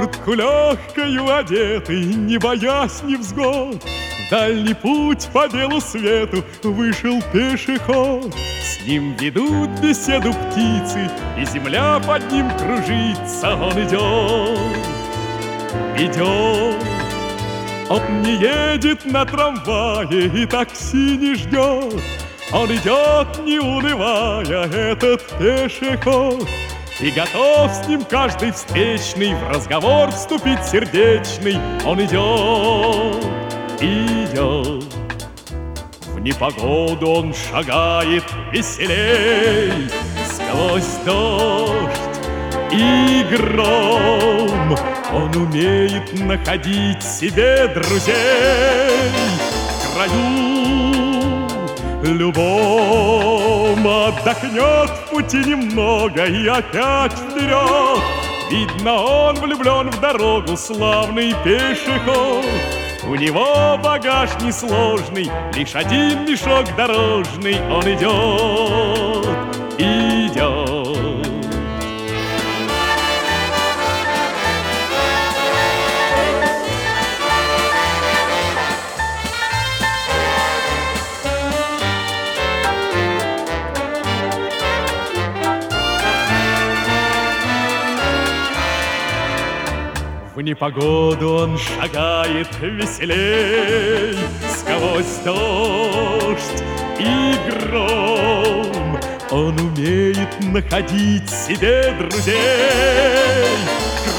куртку легкою одетый, не боясь невзгод, в дальний путь по белу свету вышел пешеход. С ним ведут беседу птицы, и земля под ним кружится. Он идет, идет. Он не едет на трамвае и такси не ждет. Он идет, не унывая, этот пешеход, и готов с ним каждый встречный в разговор вступить сердечный. Он идет, идет. В непогоду он шагает веселей сквозь дождь и гром. Он умеет находить себе друзей в краю любом. Отдохнет в пути немного и опять вперед. Видно, он влюблен в дорогу, славный пешеход. У него багаж несложный, лишь один мешок дорожный. Он идет, идет. В непогоду он шагает веселей сквозь дождь и гром. Он умеет находить себе друзей в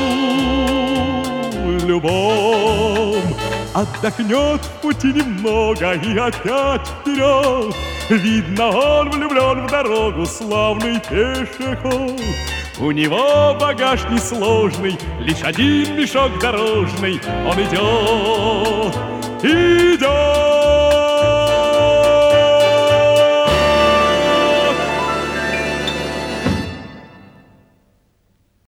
краю любом. Отдохнет в пути немного и опять вперед. Видно, он влюблен в дорогу, славный пешеход. У него багаж несложный, лишь один мешок дорожный. Он идет, идет.